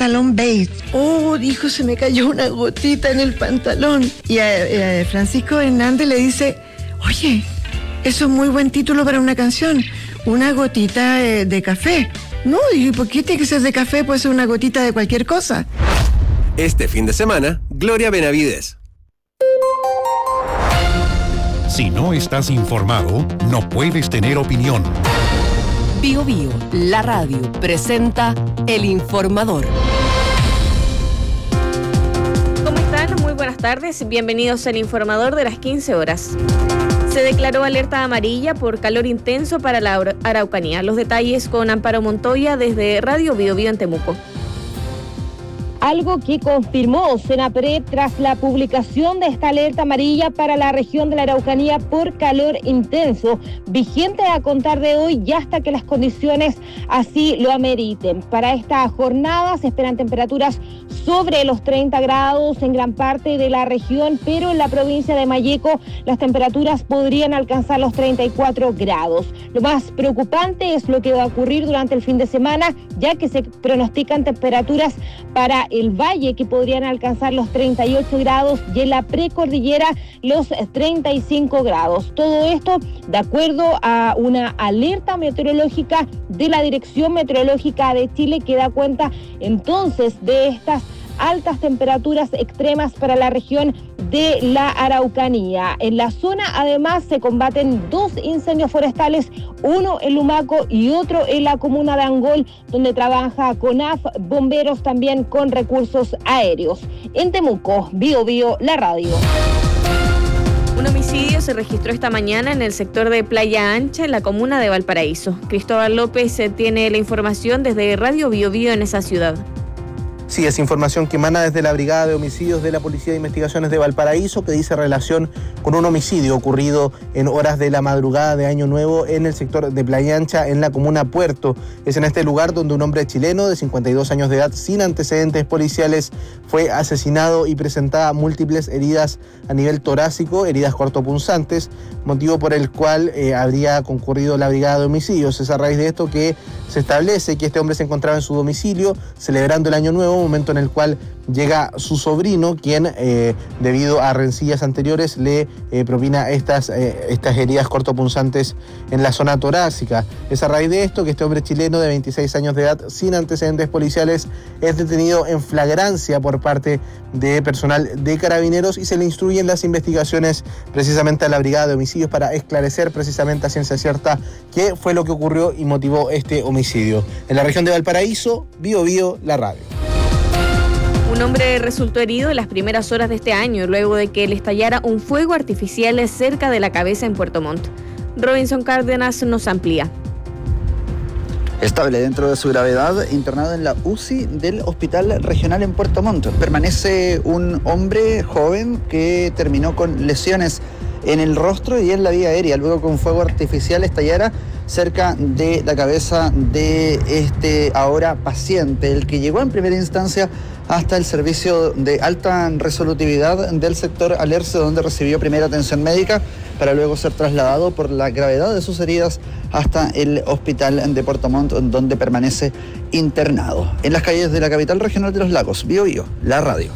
pantalón beige. Oh, dijo, se me cayó una gotita en el pantalón. Y a Francisco Hernández le dice, oye, eso es muy buen título para una canción, una gotita de café. No, ¿y por qué tiene que ser de café? Puede ser una gotita de cualquier cosa. Este fin de semana, Gloria Benavides. Si no estás informado, no puedes tener opinión. Bio Bio, la radio, presenta El Informador. ¿Cómo están? Muy buenas tardes. Bienvenidos al Informador de las 15 horas. Se declaró alerta amarilla por calor intenso para la Araucanía. Los detalles con Amparo Montoya desde Radio Bio Bio en Temuco. Algo que confirmó Senapred tras la publicación de esta alerta amarilla para la región de la Araucanía por calor intenso, vigente a contar de hoy y hasta que las condiciones así lo ameriten. Para esta jornada se esperan temperaturas sobre los 30 grados en gran parte de la región, pero en la provincia de Malleco las temperaturas podrían alcanzar los 34 grados. Lo más preocupante es lo que va a ocurrir durante el fin de semana, ya que se pronostican temperaturas para el valle que podrían alcanzar los 38 grados y en la precordillera los 35 grados. Todo esto de acuerdo a una alerta meteorológica de la Dirección Meteorológica de Chile que da cuenta entonces de estas altas temperaturas extremas para la región de la Araucanía. En la zona además se combaten 2 incendios forestales, uno en Lumaco y otro en la comuna de Angol, donde trabaja CONAF, bomberos también con recursos aéreos. En Temuco, Bio Bio, la radio. Un homicidio se registró esta mañana en el sector de Playa Ancha, en la comuna de Valparaíso. Cristóbal López tiene la información desde Radio Bio Bio en esa ciudad. Sí, es información que emana desde la Brigada de Homicidios de la Policía de Investigaciones de Valparaíso, que dice relación con un homicidio ocurrido en horas de la madrugada de Año Nuevo en el sector de Playa Ancha, en la comuna Puerto. Es en este lugar donde un hombre chileno de 52 años de edad, sin antecedentes policiales, fue asesinado y presentaba múltiples heridas a nivel torácico, heridas cortopunzantes, motivo por el cual habría concurrido la Brigada de Homicidios. Es a raíz de esto que se establece que este hombre se encontraba en su domicilio celebrando el Año Nuevo, momento en el cual llega su sobrino, quien debido a rencillas anteriores le propina estas heridas cortopunzantes en la zona torácica. Es a raíz de esto que este hombre chileno de 26 años de edad, sin antecedentes policiales, es detenido en flagrancia por parte de personal de Carabineros y se le instruyen las investigaciones precisamente a la Brigada de Homicidios para esclarecer precisamente a ciencia cierta qué fue lo que ocurrió y motivó este homicidio. En la región de Valparaíso, Bio Bio, la radio. Un hombre resultó herido en las primeras horas de este año, luego de que le estallara un fuego artificial cerca de la cabeza en Puerto Montt. Robinson Cárdenas nos amplía. Estable dentro de su gravedad, internado en la UCI del Hospital Regional en Puerto Montt. Permanece un hombre joven que terminó con lesiones en el rostro y en la vía aérea, luego que un fuego artificial estallara cerca de la cabeza de este ahora paciente, el que llegó en primera instancia hasta el servicio de alta resolutividad del sector Alerce, donde recibió primera atención médica para luego ser trasladado por la gravedad de sus heridas hasta el hospital de Puerto Montt, donde permanece internado. En las calles de la capital regional de los Lagos, Bio Bio, la radio.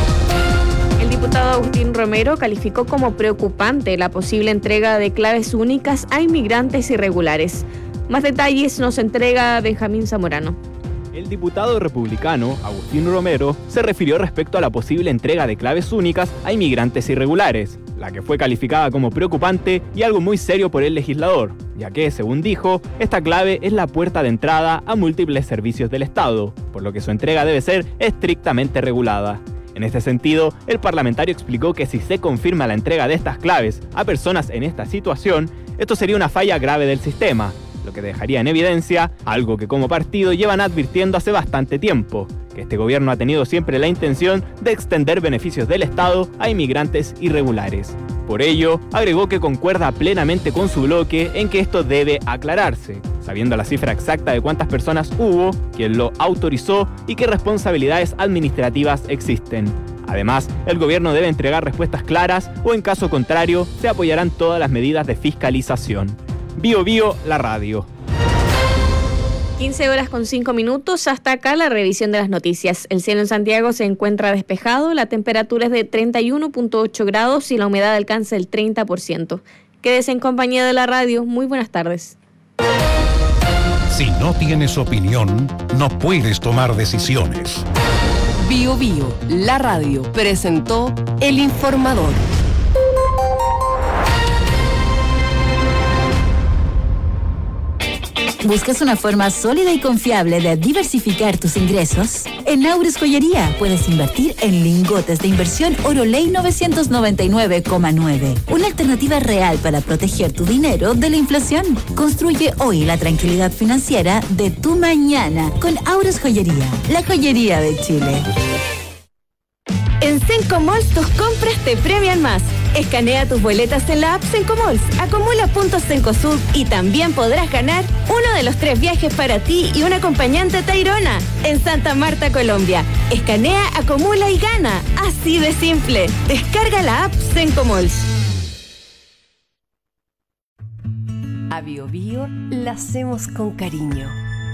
El diputado Agustín Romero calificó como preocupante la posible entrega de claves únicas a inmigrantes irregulares. Más detalles nos entrega Benjamín Zamorano. El diputado republicano Agustín Romero se refirió respecto a la posible entrega de claves únicas a inmigrantes irregulares, la que fue calificada como preocupante y algo muy serio por el legislador, ya que, según dijo, esta clave es la puerta de entrada a múltiples servicios del Estado, por lo que su entrega debe ser estrictamente regulada. En este sentido, el parlamentario explicó que si se confirma la entrega de estas claves a personas en esta situación, esto sería una falla grave del sistema, lo que dejaría en evidencia algo que como partido llevan advirtiendo hace bastante tiempo, que este gobierno ha tenido siempre la intención de extender beneficios del Estado a inmigrantes irregulares. Por ello, agregó que concuerda plenamente con su bloque en que esto debe aclararse, sabiendo la cifra exacta de cuántas personas hubo, quién lo autorizó y qué responsabilidades administrativas existen. Además, el gobierno debe entregar respuestas claras o en caso contrario, se apoyarán todas las medidas de fiscalización. Bio Bio, la radio. 15 horas con 5 minutos, hasta acá la revisión de las noticias. El cielo en Santiago se encuentra despejado, la temperatura es de 31.8 grados y la humedad alcanza el 30%. Quédese en compañía de la radio. Muy buenas tardes. Si no tienes opinión, no puedes tomar decisiones. Bio Bio, la radio, presentó El Informador. ¿Buscas una forma sólida y confiable de diversificar tus ingresos? En Aures Joyería puedes invertir en lingotes de inversión Oroley 999,9. Una alternativa real para proteger tu dinero de la inflación. Construye hoy la tranquilidad financiera de tu mañana con Aures Joyería, la joyería de Chile. En Sencomalls tus compras te premian más. Escanea tus boletas en la app Sencomalls, acumula puntos Cencosud y también podrás ganar uno de los 3 viajes para ti y un acompañante Tayrona en Santa Marta, Colombia. Escanea, acumula y gana. Así de simple. Descarga la app Sencomalls. A Bio Bio la hacemos con cariño.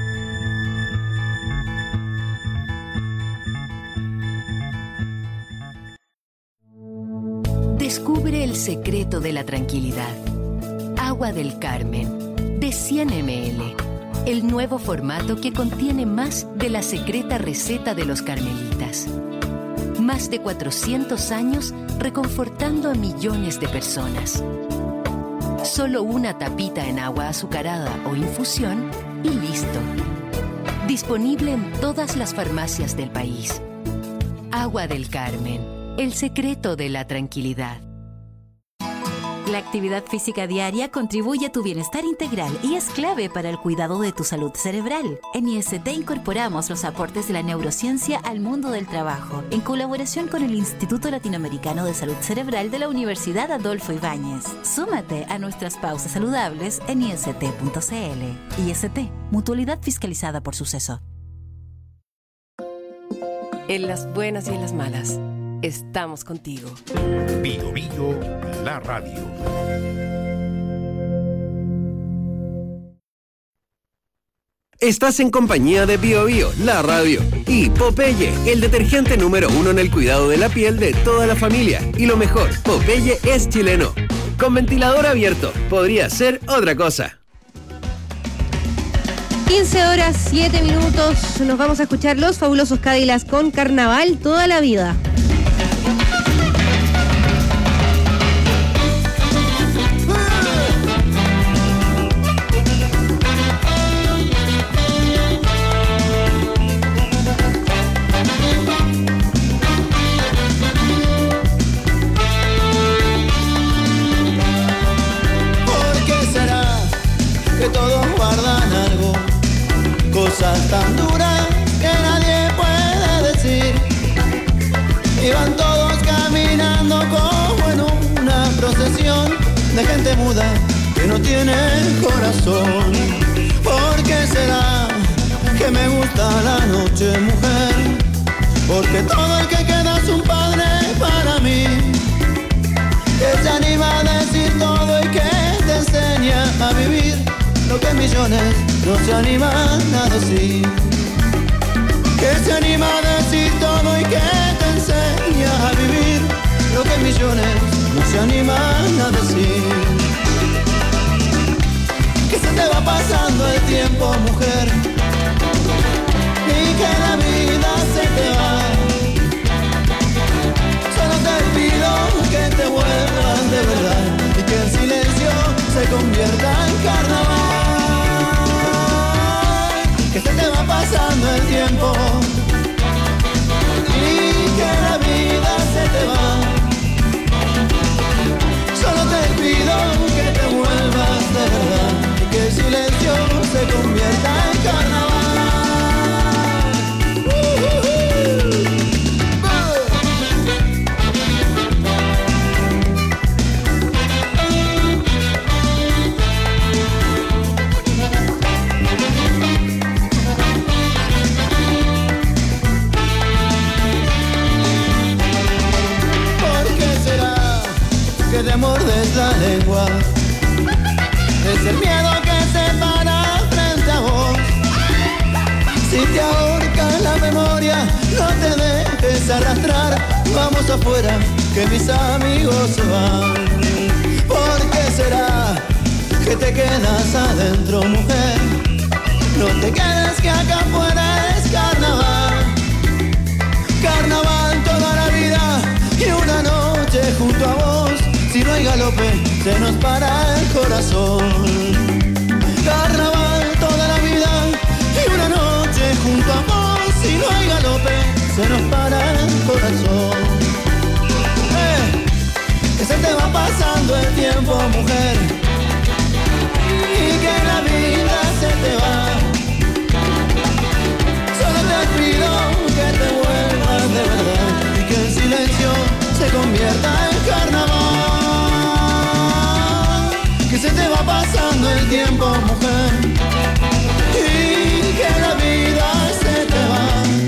Descubre el secreto de la tranquilidad. Agua del Carmen, de 100 ml. El nuevo formato que contiene más de la secreta receta de los carmelitas. Más de 400 años reconfortando a millones de personas. Solo una tapita en agua azucarada o infusión y listo. Disponible en todas las farmacias del país. Agua del Carmen. El secreto de la tranquilidad. La actividad física diaria contribuye a tu bienestar integral y es clave para el cuidado de tu salud cerebral. En IST incorporamos los aportes de la neurociencia al mundo del trabajo, en colaboración con el Instituto Latinoamericano de Salud Cerebral de la Universidad Adolfo Ibáñez. Súmate a nuestras pausas saludables en ist.cl. IST, mutualidad fiscalizada por Suceso. En las buenas y en las malas, estamos contigo. Bio Bio, la radio. Estás en compañía de Bio Bio, la radio, y Popeye, el detergente número 1 en el cuidado de la piel de toda la familia. Y lo mejor, Popeye es chileno. Con ventilador abierto, podría ser otra cosa. 15 horas, 7 minutos. Nos vamos a escuchar Los Fabulosos Cadillacs con Carnaval toda la vida. Cosas tan duras que nadie puede decir. Y van todos caminando como en una procesión de gente muda que no tiene corazón. ¿Por qué será que me gusta la noche, mujer? Porque todo el que queda es un padre para mí, que se anima a decir todo y que te enseña a vivir lo que millones no se animan a decir. Que se anima a decir todo y que te enseña a vivir lo que millones no se animan a decir. Que se te va pasando el tiempo, mujer, y que la vida se te va. Solo te pido que te vuelvas de verdad y que el silencio se convierta en carnaval. Que se te va pasando el tiempo y que la vida se te va. Solo te pido que te vuelvas de verdad y que el silencio se convierta en carnaval. Que te mordes la lengua, es el miedo que se para frente a vos, Si te ahorca la memoria, no te dejes arrastrar. Vamos afuera, que mis amigos se van. ¿Por qué será que te quedas adentro, mujer? No te quedes, que acá afuera es carnaval. Carnaval toda la vida y una noche junto a vos. Si no hay galope, se nos para el corazón. Carnaval toda la vida y una noche junto a vos. Si no hay galope, se nos para el corazón. Que se te va pasando el tiempo, mujer, y que la vida se te va. Solo te pido que te vuelvas de verdad y que el silencio se convierta en carnaval. Que se te va pasando el tiempo, mujer, y que la vida se te va.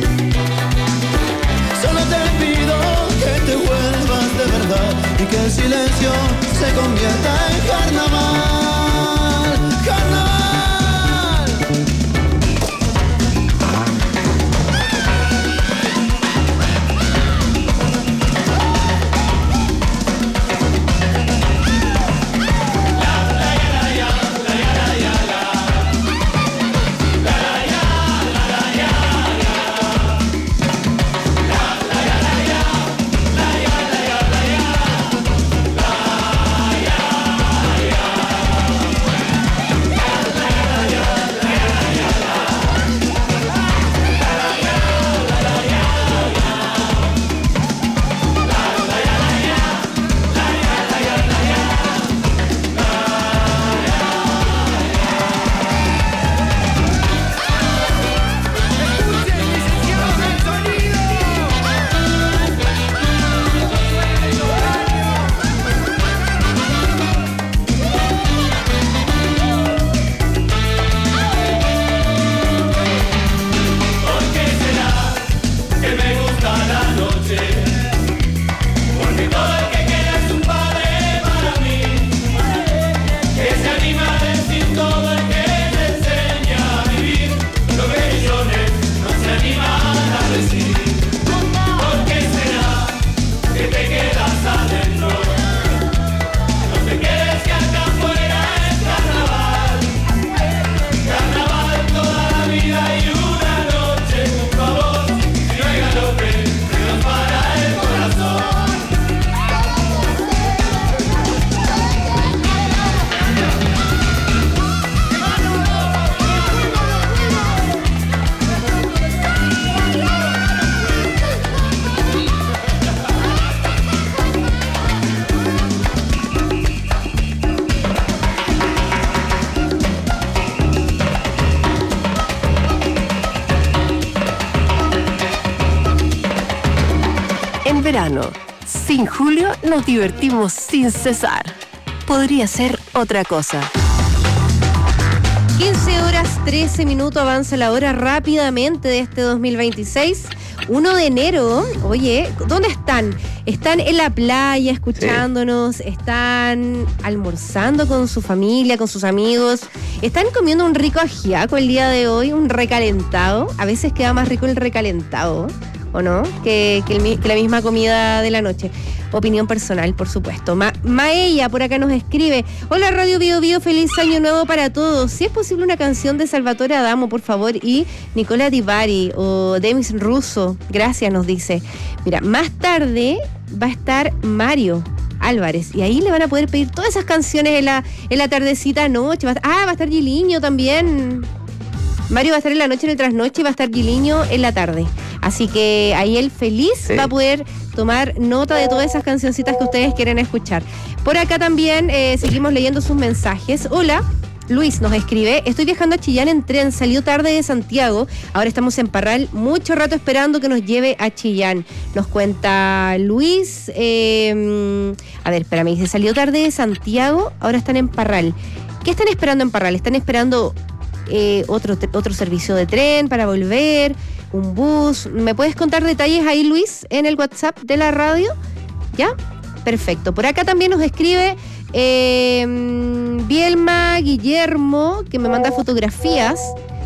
Solo te pido que te vuelvas de verdad y que el silencio se convierta en carnaval. Carnaval. Verano. Sin Julio nos divertimos sin cesar. Podría ser otra cosa. 15 horas 13 minutos, avanza la hora rápidamente de este 2026. 1 de enero, oye, ¿dónde están? Están en la playa escuchándonos, sí. Están almorzando con su familia, con sus amigos, están comiendo un rico ajiaco el día de hoy, un recalentado. A veces queda más rico el recalentado, ¿o no? Que la misma comida de la noche. Opinión personal, por supuesto. Maella por acá nos escribe: hola Radio Bio Bio, feliz año nuevo para todos. Si es posible una canción de Salvatore Adamo, por favor, y Nicola Di Bari o Demis Russo, gracias, nos dice. Mira, más tarde va a estar Mario Álvarez y ahí le van a poder pedir todas esas canciones en la tardecita noche. Va a estar Giliño también. Mario va a estar en la noche, en el trasnoche, y va a estar Giliño en la tarde. Así que ahí él feliz va a poder tomar nota de todas esas cancioncitas que ustedes quieren escuchar. Por acá también seguimos leyendo sus mensajes. Hola, Luis nos escribe: estoy viajando a Chillán en tren, salió tarde de Santiago, ahora estamos en Parral, mucho rato esperando que nos lleve a Chillán. Nos cuenta Luis, a ver, espérame, dice, salió tarde de Santiago, ahora están en Parral. ¿Qué están esperando en Parral? ¿Están esperando otro servicio de tren para volver? ¿Un bus? ¿Me puedes contar detalles ahí, Luis, en el WhatsApp de la radio? ¿Ya? Perfecto. Por acá también nos escribe Bielma Guillermo, que me manda fotografías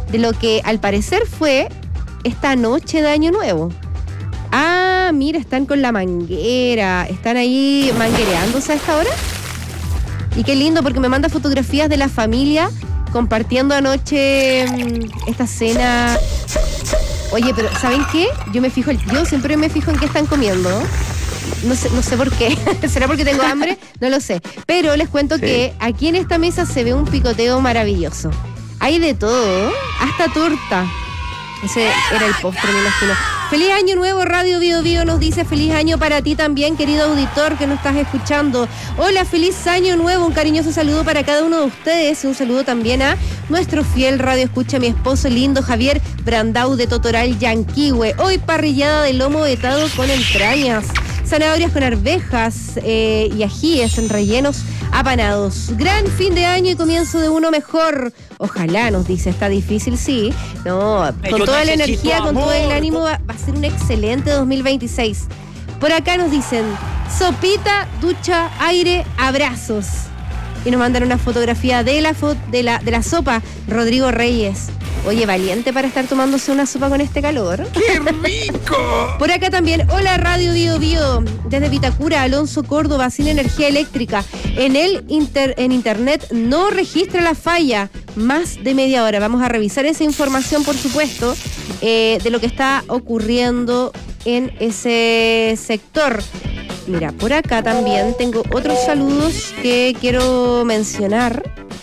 de lo que al parecer fue esta noche de Año Nuevo. Ah, mira, están con la manguera, están ahí manguereándose a esta hora. Y qué lindo, porque me manda fotografías de la familia compartiendo anoche esta cena. Oye, pero ¿saben qué? Yo siempre me fijo en qué están comiendo. No sé por qué. ¿Será porque tengo hambre? No lo sé. Pero les cuento que aquí en esta mesa se ve un picoteo maravilloso. Hay de todo, hasta torta. Ese era el postre, me imagino. Feliz año nuevo, Radio Bio Bio nos dice feliz año para ti también, querido auditor que nos estás escuchando. Hola, feliz año nuevo, un cariñoso saludo para cada uno de ustedes y un saludo también a nuestro fiel radio escucha, mi esposo lindo Javier Brandau de Totoral, Yanquihue. Hoy parrillada de lomo vetado con entrañas, zanahorias con arvejas y ajíes en rellenos apanados. Gran fin de año y comienzo de uno mejor. Ojalá, nos dice, está difícil, sí. No, con toda la energía, con todo el ánimo, va a ser un excelente 2026. Por acá nos dicen, sopita, ducha, aire, abrazos. Y nos mandan una fotografía de la sopa, Rodrigo Reyes. Oye, valiente para estar tomándose una sopa con este calor. ¡Qué rico! Por acá también, hola Radio Bio Bio, desde Vitacura, Alonso Córdoba, sin energía eléctrica. En internet no registra la falla, más de media hora. Vamos a revisar esa información, por supuesto, de lo que está ocurriendo en ese sector. Mira, por acá también tengo otros saludos que quiero mencionar.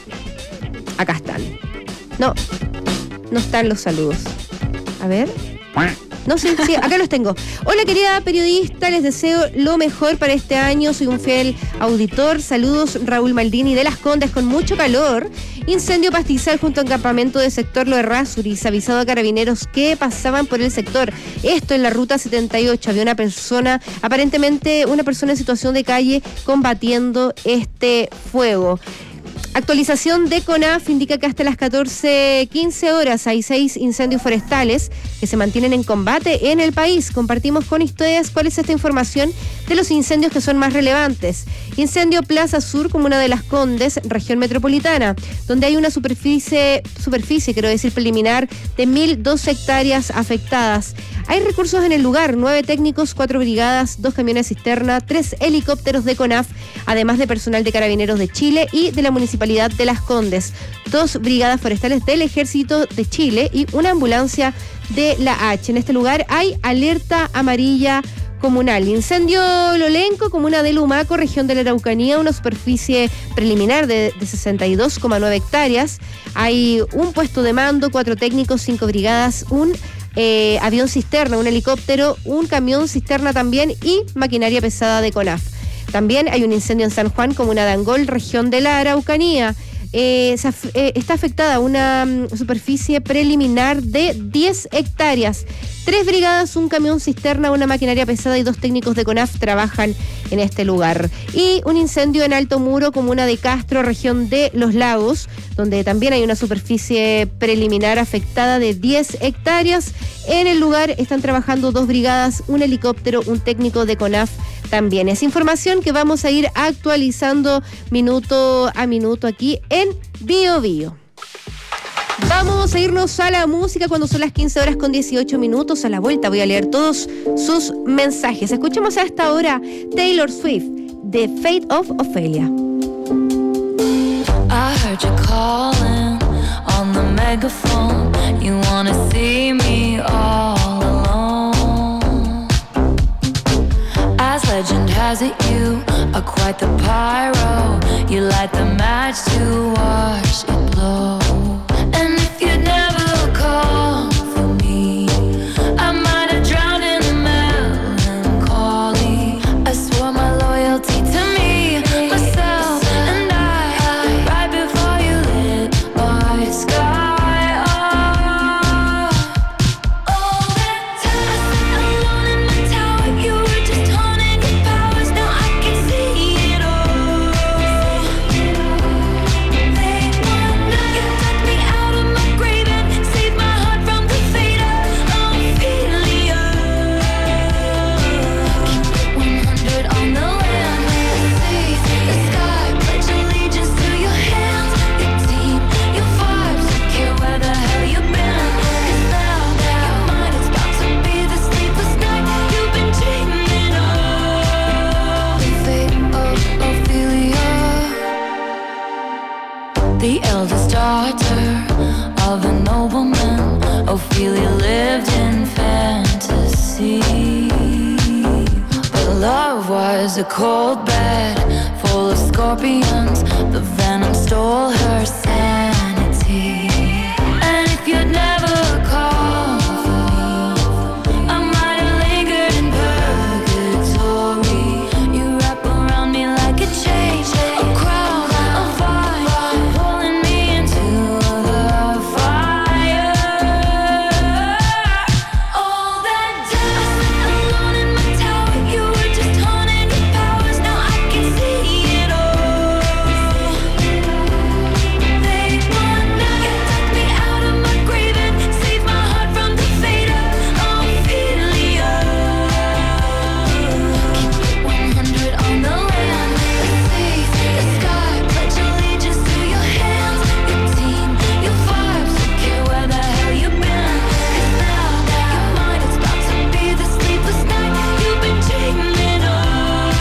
Acá están. No están los saludos. A ver. No sé, sí, acá los tengo. Hola, querida periodista, les deseo lo mejor para este año. Soy un fiel auditor. Saludos, Raúl Maldini de Las Condes, con mucho calor. Incendio pastizal junto a un campamento de sector Lo Errázuriz. Avisado a carabineros que pasaban por el sector. Esto en la ruta 78. Había aparentemente una persona en situación de calle combatiendo este fuego. Actualización de CONAF indica que hasta las 14:15 horas hay 6 incendios forestales que se mantienen en combate en el país. Compartimos con ustedes cuál es esta información de los incendios que son más relevantes. Incendio Plaza Sur, comuna de Las Condes, región metropolitana, donde hay una superficie preliminar de 1.002 hectáreas afectadas. Hay recursos en el lugar, 9 técnicos, 4 brigadas, 2 camiones cisterna, 3 helicópteros de CONAF, además de personal de Carabineros de Chile y de la Municipalidad de Las Condes, 2 brigadas forestales del Ejército de Chile y una ambulancia de la H. En este lugar hay alerta amarilla comunal. Incendio Lolenco, comuna de Lumaco, región de la Araucanía, una superficie preliminar de 62,9 hectáreas. Hay un puesto de mando, 4 técnicos, 5 brigadas, un avión cisterna, un helicóptero, un camión cisterna también y maquinaria pesada de CONAF. También hay un incendio en San Juan, comuna de Angol, región de la Araucanía. Está afectada una superficie preliminar de 10 hectáreas. 3 brigadas, un camión cisterna, una maquinaria pesada y 2 técnicos de CONAF trabajan en este lugar. Y un incendio en Alto Muro, comuna de Castro, región de Los Lagos, donde también hay una superficie preliminar afectada de 10 hectáreas. En el lugar están trabajando 2 brigadas, un helicóptero, un técnico de CONAF también. Es información que vamos a ir actualizando minuto a minuto aquí en Bio Bio. Vamos a irnos a la música cuando son las 15:18. A la vuelta voy a leer todos sus mensajes. Escuchemos a esta hora Taylor Swift, The Fate of Ophelia. I heard you calling on the megaphone. You wanna see me all alone. As legend has it, you are quite the pyro. You light the match to watch it blow. And if you never call for me, I might have drowned in the melancholy. I swore my loyalty to me, myself, and I right before you lit my sky up. All that time I sat alone in my tower, you were just honing your powers. Now I can see it all. Make my was a cold bed full of scorpions. The venom stole her sanity. And if you'd never called for me, I might have lingered in purgatory. You wrap around me like a chain, a crown, a fire, pulling me into the fire. All that time alone in my tower, you were just haunting your powers. Now I can see it all. They want now you took me out of my grave and saved my heart from the fate of Ophelia. Keep it 100 on the land, the sea, the sky. Pledge allegiance to your hands, your team, your vibes. Don't care where the hell you've been. 'Cause now your mind is about to be the sleepless night you've been dreaming of.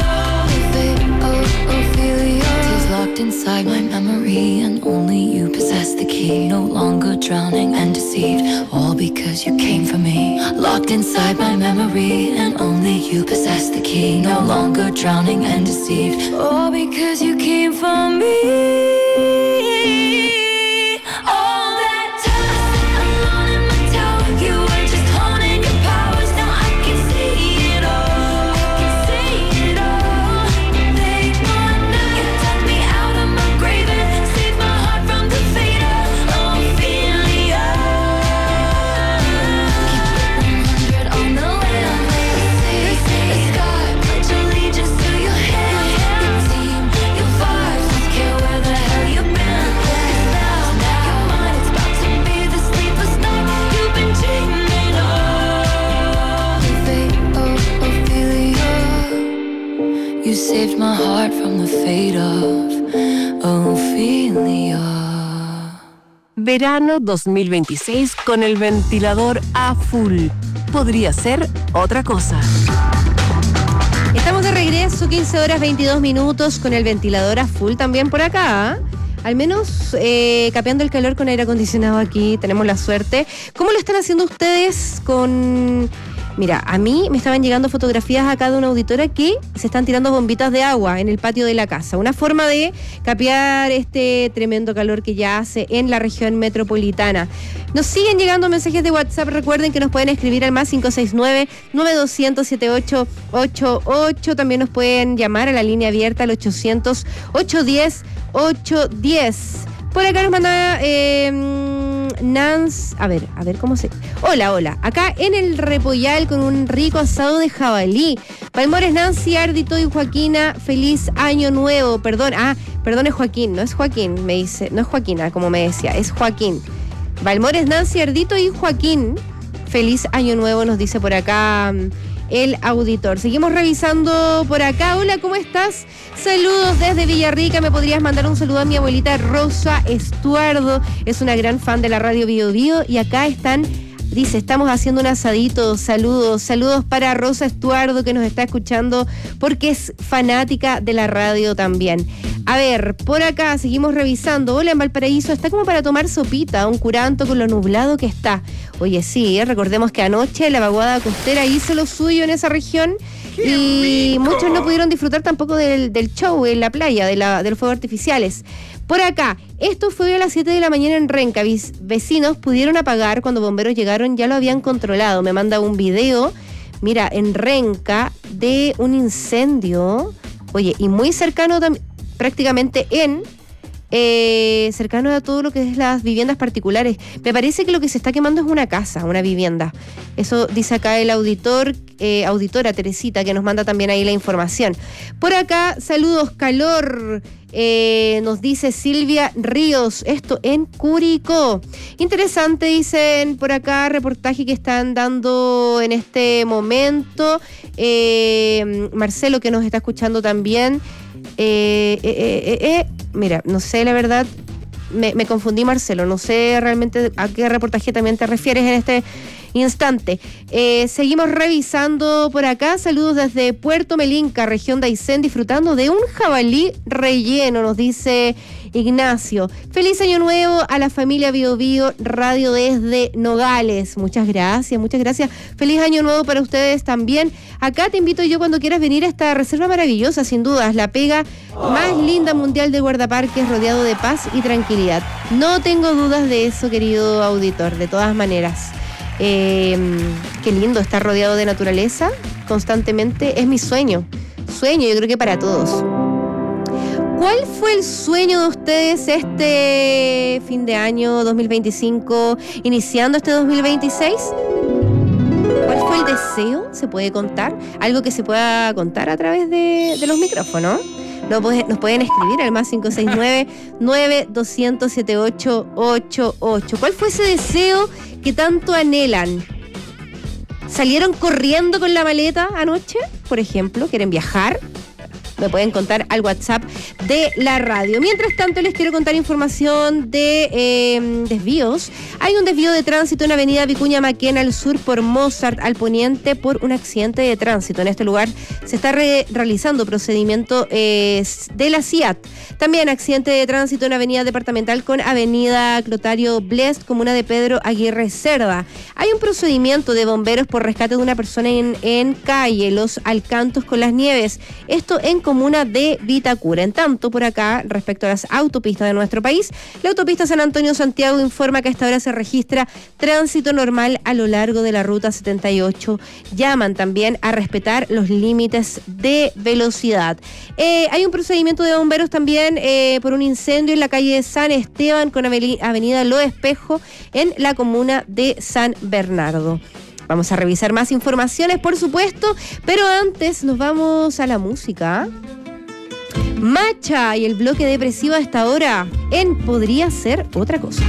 Ophelia. Tears locked inside my memory, and only you possess the key. No longer drowning and deceived, all because you came for me. Locked inside my memory, and only you possess the key. No longer drowning and deceived, all because you came for me. All that time alone in my tower, you were just haunting your powers. Now I can see it all. I can see it all. They want now you took me out of my grave and saved my heart from the fate of Ophelia. Keep it 100 on the land, the sea, the sky. Pledge allegiance to your hand, your team, your vibes. Don't care where the hell you've been. 'Cause now your mind is about to be the sleepless night you've been dreaming of. The fate of Ophelia. You saved my heart from the fate of Ophelia. Verano 2026 con el ventilador a full. Podría ser otra cosa. Estamos de regreso, 15 horas 22 minutos, con el ventilador a full también por acá. Al menos capeando el calor con aire acondicionado aquí, tenemos la suerte. ¿Cómo lo están haciendo ustedes con...? Mira, a mí me estaban llegando fotografías acá de una auditora que se están tirando bombitas de agua en el patio de la casa. Una forma de capear este tremendo calor que ya hace en la región metropolitana. Nos siguen llegando mensajes de WhatsApp. Recuerden que nos pueden escribir al más 569-9200-7888. También nos pueden llamar a la línea abierta al 800-810-810. Por acá nos manda Nance. A ver cómo se... Hola. Acá en el Repollal con un rico asado de jabalí. Palmores, Nancy, Ardito y Joaquina. Feliz año nuevo. Perdón, es Joaquín. No es Joaquín, me dice. No es Joaquina, como me decía. Es Joaquín. Valmores, Nancy, Ardito y Joaquín. Feliz año nuevo, nos dice por acá el auditor. Seguimos revisando por acá. Hola, ¿cómo estás? Saludos desde Villarrica. ¿Me podrías mandar un saludo a mi abuelita Rosa Estuardo? Es una gran fan de la radio Bio Bio y acá están, dice, estamos haciendo un asadito. Saludos para Rosa Estuardo, que nos está escuchando porque es fanática de la radio también. A ver, por acá seguimos revisando. Hola, en Valparaíso está como para tomar sopita, un curanto con lo nublado que está. Oye, sí, recordemos que anoche la vaguada costera hizo lo suyo en esa región. Y muchos no pudieron disfrutar tampoco del show en la playa, de los fuegos artificiales. Por acá, esto fue a las 7 de la mañana en Renca. Vecinos pudieron apagar cuando bomberos llegaron, ya lo habían controlado. Me manda un video, mira, en Renca, de un incendio. Oye, y muy cercano también, prácticamente cercano a todo lo que es las viviendas particulares. Me parece que lo que se está quemando es una casa, una vivienda. Eso dice acá el auditora Teresita, que nos manda también ahí la información. Por acá, saludos, calor. Nos dice Silvia Ríos, esto en Curicó. Interesante, dicen por acá, reportaje que están dando en este momento. Marcelo, que nos está escuchando también. Mira, no sé, la verdad, me confundí, Marcelo. No sé realmente a qué reportaje también te refieres instante. Seguimos revisando por acá. Saludos desde Puerto Melinca, región de Aysén, disfrutando de un jabalí relleno, nos dice Ignacio. Feliz año nuevo a la familia Bio Bio Radio desde Nogales. Muchas gracias, muchas gracias. Feliz año nuevo para ustedes también. Acá te invito yo cuando quieras venir a esta reserva maravillosa, sin dudas, la pega más linda mundial de guardaparques, rodeado de paz y tranquilidad. No tengo dudas de eso, querido auditor, de todas maneras. Qué lindo estar rodeado de naturaleza constantemente. Es mi sueño, yo creo que para todos. ¿Cuál fue el sueño de ustedes este fin de año 2025, iniciando este 2026? ¿Cuál fue el deseo? ¿Se puede contar? Algo que se pueda contar a través de los micrófonos. Nos pueden escribir al más 569-9200-7888. ¿Cuál fue ese deseo que tanto anhelan? ¿Salieron corriendo con la maleta anoche, por ejemplo? ¿Quieren viajar? Me pueden contar al WhatsApp de la radio. Mientras tanto, les quiero contar información de desvíos. Hay un desvío de tránsito en Avenida Vicuña Maquena al sur por Mozart al poniente por un accidente de tránsito. En este lugar se está realizando procedimiento de la CIAT. También accidente de tránsito en Avenida Departamental con Avenida Clotario Blest, comuna de Pedro Aguirre Cerda. Hay un procedimiento de bomberos por rescate de una persona en calle Los Alcantos con las Nieves. Esto en comuna de Vitacura. En tanto, por acá, respecto a las autopistas de nuestro país, la autopista San Antonio-Santiago informa que hasta ahora se registra tránsito normal a lo largo de la ruta 78. Llaman también a respetar los límites de velocidad. Hay un procedimiento de bomberos también por un incendio en la calle de San Esteban con avenida Lo Espejo en la comuna de San Bernardo. Vamos a revisar más informaciones, por supuesto, pero antes nos vamos a la música. Macha y el bloque depresivo a esta hora en Podría Ser Otra Cosa.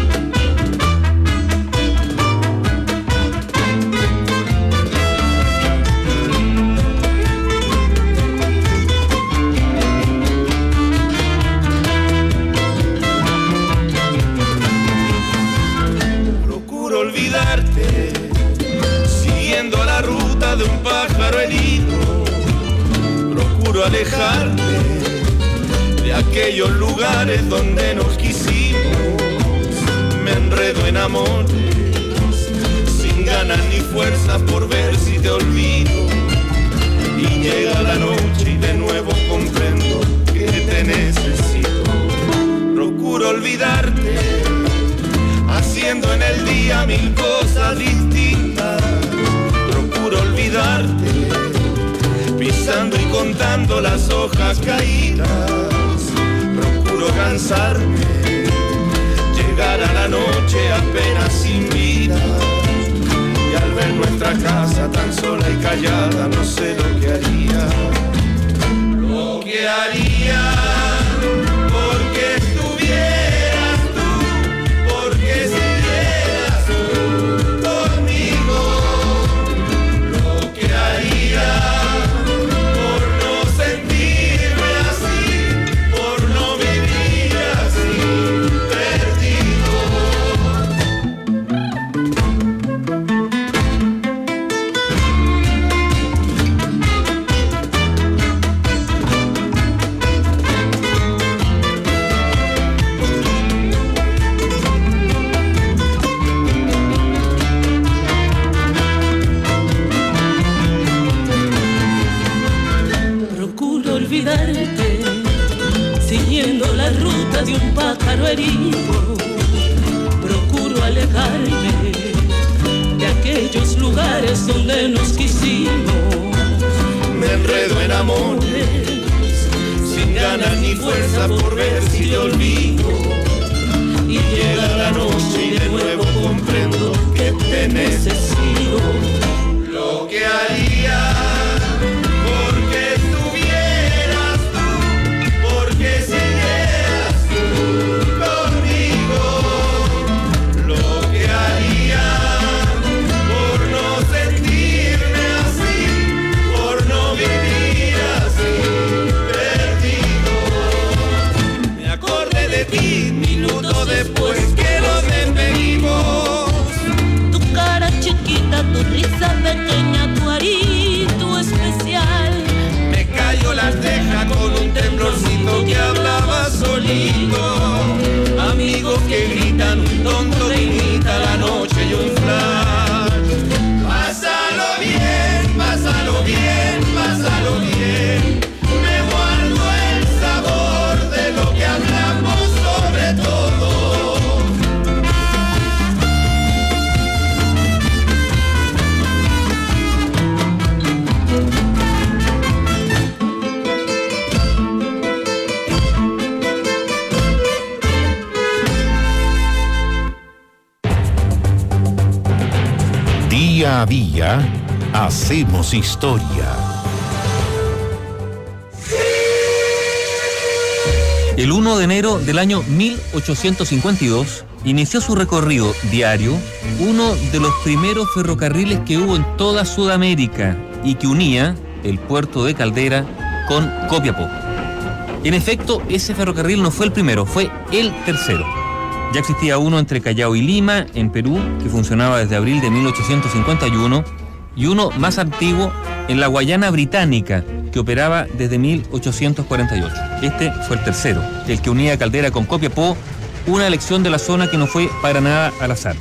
Procuro olvidarte siguiendo la ruta de un pájaro herido, procuro alejarme de aquellos lugares donde nos quisimos, me enredo en amores, sin ganas ni fuerza por ver si te olvido, y llega la noche y de nuevo comprendo que te necesito, procuro olvidarte, haciendo en el día mil cosas distintas, procuro olvidarte, pisando y contando las hojas caídas, procuro cansarme, llegar a la noche apenas sin vida, y al ver nuestra casa tan sola y callada, no sé lo que haría, porque estuvieras tú, porque siguieras tú conmigo, lo que haría por no sentirme así, por no vivir así, perdido. Procuro olvidarte, siguiendo la ruta de un pájaro herido, procuro alejarme de aquellos lugares donde nos quisimos, Me enredo en amores, sin ganas ni fuerza por ver si te olvido, y llega la noche y de nuevo comprendo que te necesito, lo que haría porque estuvieras tú, porque siguieras tú conmigo, lo que haría por no sentirme así, por no vivir así, perdido. Me acordé de ti minutos después que nos despedimos. tu cara chiquita Cada día hacemos historia. El 1 de enero del año 1852 inició su recorrido diario uno de los primeros ferrocarriles que hubo en toda Sudamérica y que unía el puerto de Caldera con Copiapó. En efecto, ese ferrocarril no fue el primero, fue el tercero. Ya existía uno entre Callao y Lima, en Perú, que funcionaba desde abril de 1851, y uno más antiguo en la Guayana Británica, que operaba desde 1848. Este fue el tercero, el que unía Caldera con Copiapó, una elección de la zona que no fue para nada al azar.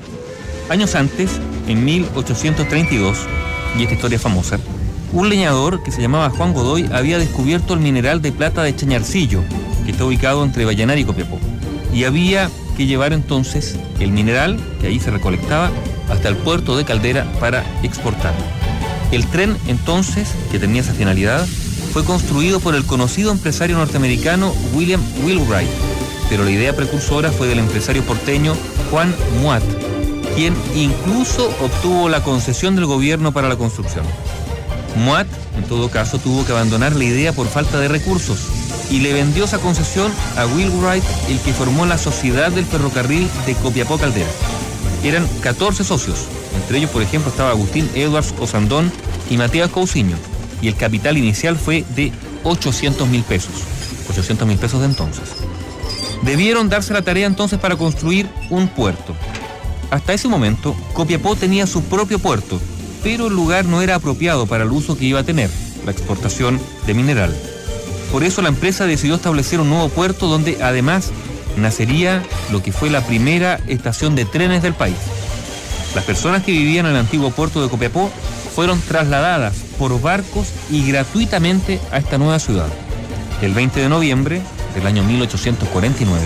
Años antes, en 1832, y esta historia es famosa, un leñador que se llamaba Juan Godoy había descubierto el mineral de plata de Chañarcillo, que está ubicado entre Vallenar y Copiapó. Y había que llevar entonces el mineral, que ahí se recolectaba, hasta el puerto de Caldera para exportarlo. El tren, entonces, que tenía esa finalidad, fue construido por el conocido empresario norteamericano William Wheelwright, pero la idea precursora fue del empresario porteño Juan Muat, quien incluso obtuvo la concesión del gobierno para la construcción. Muat, en todo caso, tuvo que abandonar la idea por falta de recursos y le vendió esa concesión a Wheelwright, el que formó la Sociedad del Ferrocarril de Copiapó Caldera. Eran 14 socios, entre ellos, por ejemplo, estaba Agustín Edwards Osandón y Matías Cousiño, y el capital inicial fue de 800.000 pesos. 800.000 pesos de entonces. Debieron darse la tarea entonces para construir un puerto. Hasta ese momento, Copiapó tenía su propio puerto, pero el lugar no era apropiado para el uso que iba a tener, la exportación de mineral. Por eso la empresa decidió establecer un nuevo puerto donde además nacería lo que fue la primera estación de trenes del país. Las personas que vivían en el antiguo puerto de Copiapó fueron trasladadas por barcos y gratuitamente a esta nueva ciudad. El 20 de noviembre del año 1849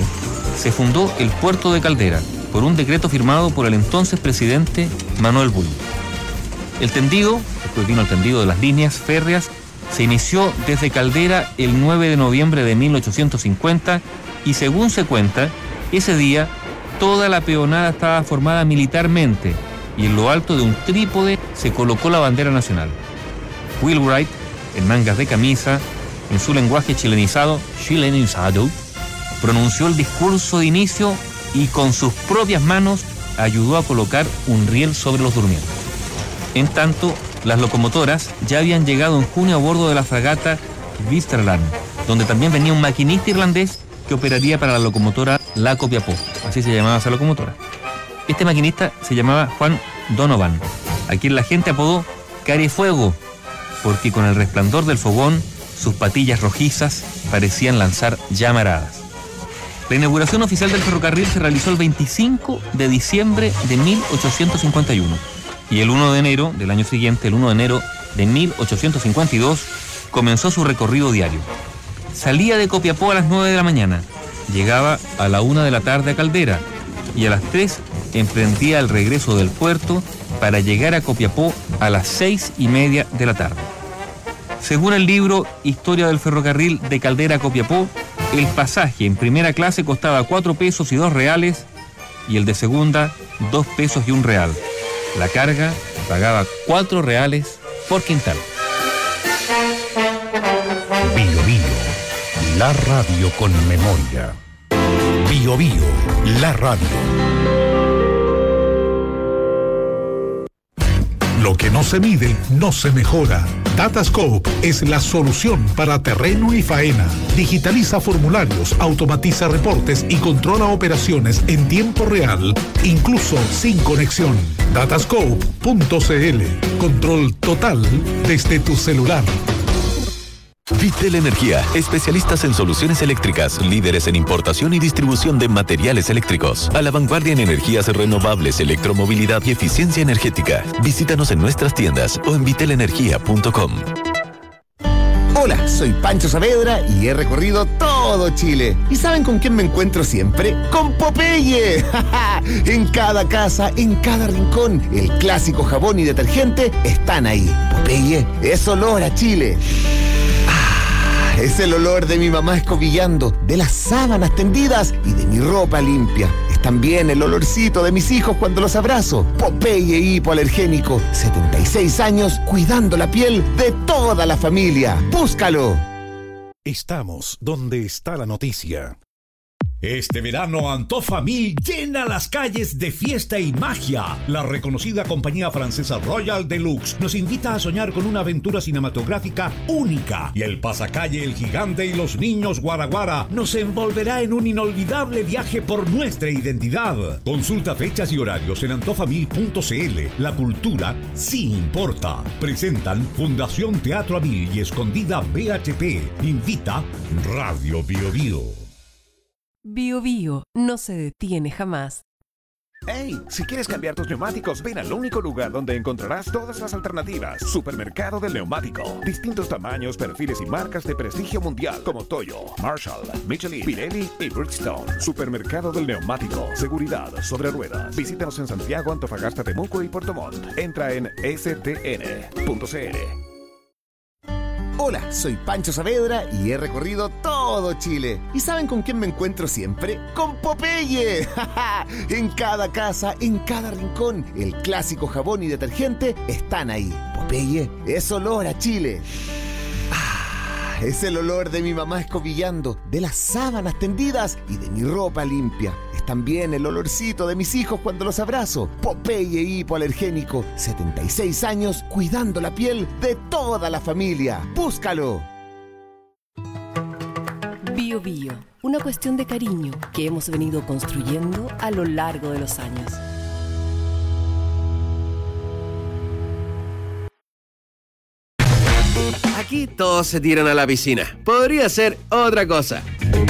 se fundó el puerto de Caldera por un decreto firmado por el entonces presidente Manuel Bulnes. El tendido, después vino el tendido de las líneas férreas, se inició desde Caldera el 9 de noviembre de 1850 y según se cuenta, ese día toda la peonada estaba formada militarmente y en lo alto de un trípode se colocó la bandera nacional. Wheelwright, en mangas de camisa, en su lenguaje chilenizado, pronunció el discurso de inicio y con sus propias manos ayudó a colocar un riel sobre los durmientes. En tanto, las locomotoras ya habían llegado en junio a bordo de la fragata Visterland, donde también venía un maquinista irlandés que operaría para la locomotora La Copiapó, así se llamaba esa locomotora. Este maquinista se llamaba Juan Donovan, a quien la gente apodó Carefuego, porque con el resplandor del fogón, sus patillas rojizas parecían lanzar llamaradas. La inauguración oficial del ferrocarril se realizó el 25 de diciembre de 1851 y el 1 de enero del año siguiente, el 1 de enero de 1852, comenzó su recorrido diario. Salía de Copiapó a las 9 de la mañana, llegaba a la 1 de la tarde a Caldera y a las 3 emprendía el regreso del puerto para llegar a Copiapó a las 6:30 de la tarde. Según el libro Historia del Ferrocarril de Caldera a Copiapó, el pasaje en primera clase costaba 4 pesos y 2 reales y el de segunda 2 pesos y 1 real. La carga pagaba 4 reales por quintal. Bio Bio, la radio con memoria. Bio Bio, la radio. Lo que no se mide, no se mejora. Datascope es la solución para terreno y faena. Digitaliza formularios, automatiza reportes y controla operaciones en tiempo real, incluso sin conexión. Datascope.cl. Control total desde tu celular. Vitel Energía, especialistas en soluciones eléctricas, líderes en importación y distribución de materiales eléctricos, a la vanguardia en energías renovables, electromovilidad y eficiencia energética. Visítanos en nuestras tiendas o en vitelenergia.com. Hola, soy Pancho Saavedra y he recorrido todo Chile. ¿Y saben con quién me encuentro siempre? ¡Con Popeye! En cada casa, en cada rincón, el clásico jabón y detergente están ahí. Popeye es olor a Chile. Es el olor de mi mamá escobillando, de las sábanas tendidas y de mi ropa limpia. Es también el olorcito de mis hijos cuando los abrazo. Popeye hipoalergénico. 76 años cuidando la piel de toda la familia. ¡Búscalo! Estamos donde está la noticia. Este verano Antofamil llena las calles de fiesta y magia. La reconocida compañía francesa Royal Deluxe nos invita a soñar con una aventura cinematográfica única. Y el pasacalle El Gigante y los Niños Guaraguara nos envolverá en un inolvidable viaje por nuestra identidad. Consulta fechas y horarios en antofamil.cl. La cultura sí importa. Presentan Fundación Teatro Amil y Escondida BHP. Invita Radio Bio Bio. Bio Bio no se detiene jamás. ¡Hey! Si quieres cambiar tus neumáticos, ven al único lugar donde encontrarás todas las alternativas. Supermercado del Neumático. Distintos tamaños, perfiles y marcas de prestigio mundial como Toyo, Marshall, Michelin, Pirelli y Bridgestone. Supermercado del Neumático. Seguridad sobre ruedas. Visítanos en Santiago, Antofagasta, Temuco y Puerto Montt. Entra en stn.cl. Hola, soy Pancho Saavedra y he recorrido todo Chile. ¿Y saben con quién me encuentro siempre? ¡Con Popeye! En cada casa, en cada rincón, el clásico jabón y detergente están ahí. Popeye es olor a Chile. Es el olor de mi mamá escobillando, de las sábanas tendidas y de mi ropa limpia. Es también el olorcito de mis hijos cuando los abrazo. Popeye hipoalergénico. 76 años cuidando la piel de toda la familia. ¡Búscalo! Bio Bio, una cuestión de cariño que hemos venido construyendo a lo largo de los años. Aquí todos se tiran a la piscina. Podría ser otra cosa.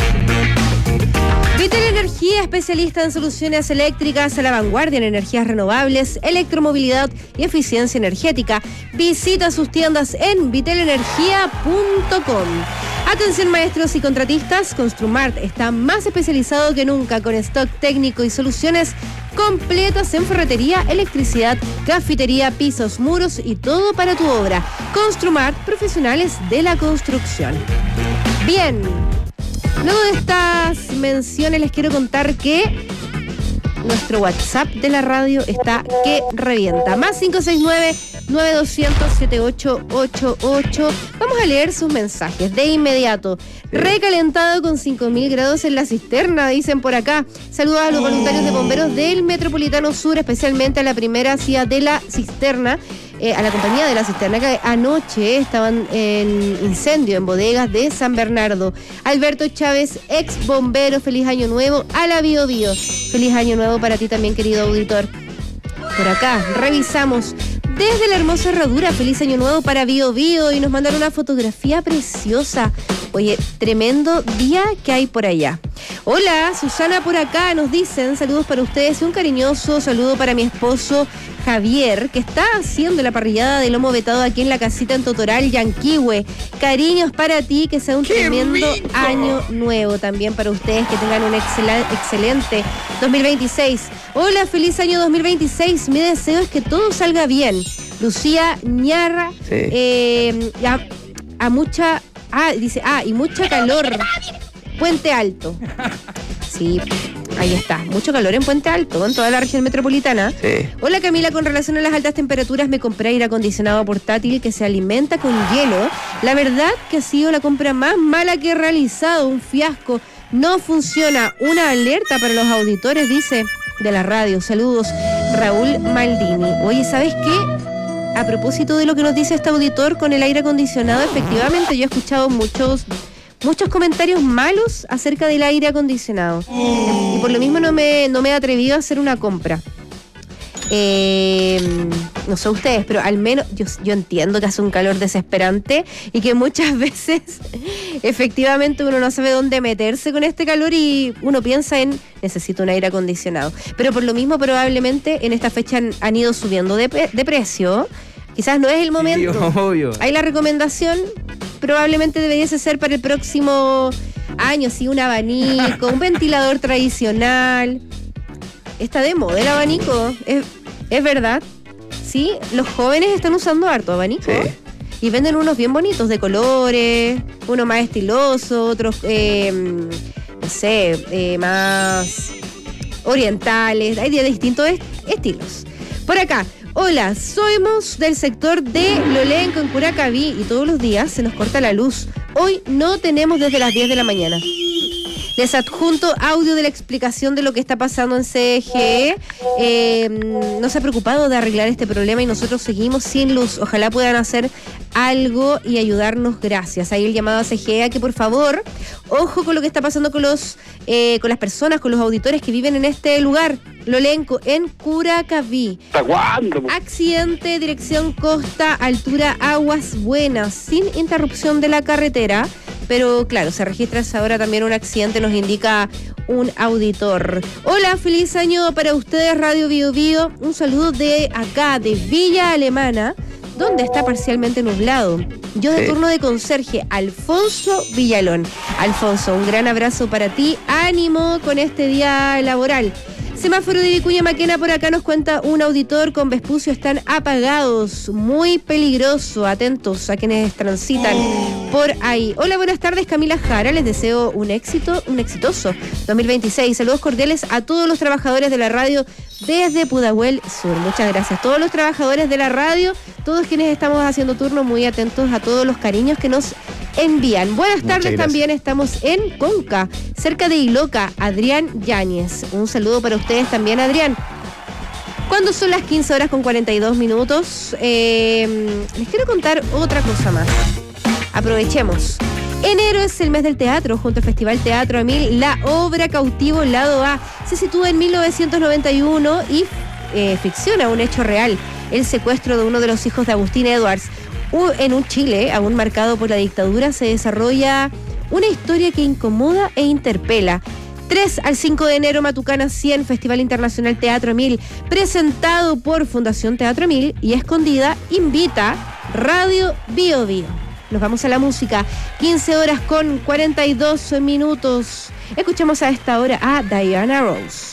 Vitel Energía, especialista en soluciones eléctricas a la vanguardia en energías renovables, electromovilidad y eficiencia energética. Visita sus tiendas en vitelenergia.com. Atención maestros y contratistas, Construmart está más especializado que nunca con stock técnico y soluciones completas en ferretería, electricidad, cafetería, pisos, muros y todo para tu obra. Construmart, profesionales de la construcción. Bien, luego de estas menciones les quiero contar que nuestro WhatsApp de la radio está que revienta. Más 569-9200-7888. Vamos a leer sus mensajes de inmediato. Recalentado con 5.000 grados en la cisterna, dicen por acá. Saludos a los voluntarios de bomberos del Metropolitano Sur, especialmente a la primera CIA de la cisterna. A la compañía de la cisterna, que anoche estaban en incendio en bodegas de San Bernardo. Alberto Chávez, ex bombero, feliz año nuevo a la Bio Bio. Feliz año nuevo para ti también, querido auditor. Por acá, revisamos desde la hermosa Herradura, feliz año nuevo para Bio Bio, y nos mandaron una fotografía preciosa. Oye, tremendo día que hay por allá. Hola, Susana por acá, nos dicen saludos para ustedes y un cariñoso saludo para mi esposo Javier, que está haciendo la parrillada de lomo vetado aquí en la casita en Totoral, Yanquihue. Cariños para ti, que sea un tremendo año nuevo también para ustedes, que tengan un excelente 2026. Hola, feliz año 2026, mi deseo es que todo salga bien. Lucía Ñarra, sí. Y mucha calor. Puente Alto. Sí, ahí está. Mucho calor en Puente Alto, en toda la región metropolitana. Sí. Hola Camila, con relación a las altas temperaturas me compré aire acondicionado portátil que se alimenta con hielo. La verdad que ha sido la compra más mala que he realizado. Un fiasco. No funciona. Una alerta para los auditores, dice, de la radio. Saludos, Raúl Maldini. Oye, ¿sabes qué? A propósito de lo que nos dice este auditor con el aire acondicionado, efectivamente yo he escuchado muchos comentarios malos acerca del aire acondicionado. Y por lo mismo no me he atrevido a hacer una compra. No sé ustedes, pero al menos yo entiendo que hace un calor desesperante y que muchas veces efectivamente uno no sabe dónde meterse con este calor y uno piensa en necesito un aire acondicionado. Pero por lo mismo probablemente en esta fecha han ido subiendo de precio. Quizás no es el momento. Sí, obvio. Hay la recomendación, probablemente debería ser para el próximo año, sí, un abanico, un ventilador tradicional. Está de moda el abanico, es verdad. Sí, los jóvenes están usando harto abanico. Sí. Y venden unos bien bonitos de colores, uno más estiloso, otros, más orientales, hay de distintos estilos. Por acá, hola, somos del sector de Lolenco en Curacaví y todos los días se nos corta la luz. Hoy no tenemos desde las 10 de la mañana. Les adjunto audio de la explicación de lo que está pasando en CGE. No se ha preocupado de arreglar este problema y nosotros seguimos sin luz. Ojalá puedan hacer algo y ayudarnos, gracias. Ahí el llamado a CGE a que por favor, ojo con lo que está pasando con las personas, con los auditores que viven en este lugar, Lolenco, en Curacaví. ¿Hasta cuándo? Accidente, dirección costa, altura Aguas Buenas, sin interrupción de la carretera. Pero claro, se registra ahora también un accidente, nos indica un auditor. Hola, feliz año para ustedes, Radio Bio Bio. Un saludo de acá, de Villa Alemana, donde está parcialmente nublado. Yo de turno de conserje, Alfonso Villalón. Alfonso, un gran abrazo para ti. Ánimo con este día laboral. Semáforo de Vicuña Maquena, por acá nos cuenta un auditor, con Vespucio están apagados, muy peligroso, atentos a quienes transitan por ahí. Hola, buenas tardes, Camila Jara, les deseo un exitoso 2026. Saludos cordiales a todos los trabajadores de la radio desde Pudahuel Sur. Muchas gracias. Todos los trabajadores de la radio, todos quienes estamos haciendo turno, muy atentos a todos los cariños que nos envían. Buenas tardes, también estamos en Conca, cerca de Iloca, Adrián Yáñez. Un saludo para ustedes también, Adrián. Cuando son las 15:42, les quiero contar otra cosa más. Aprovechemos. Enero es el mes del teatro. Junto al Festival Teatro Emil, la obra Cautivo Lado A se sitúa en 1991 y ficciona un hecho real: el secuestro de uno de los hijos de Agustín Edwards. En un Chile aún marcado por la dictadura se desarrolla una historia que incomoda e interpela. 3 al 5 de enero, Matucana 100, Festival Internacional Teatro Emil, presentado por Fundación Teatro Emil y Escondida, invita Radio Bio Bio. Nos vamos a la música, 15:42. Escuchamos a esta hora a Diana Ross.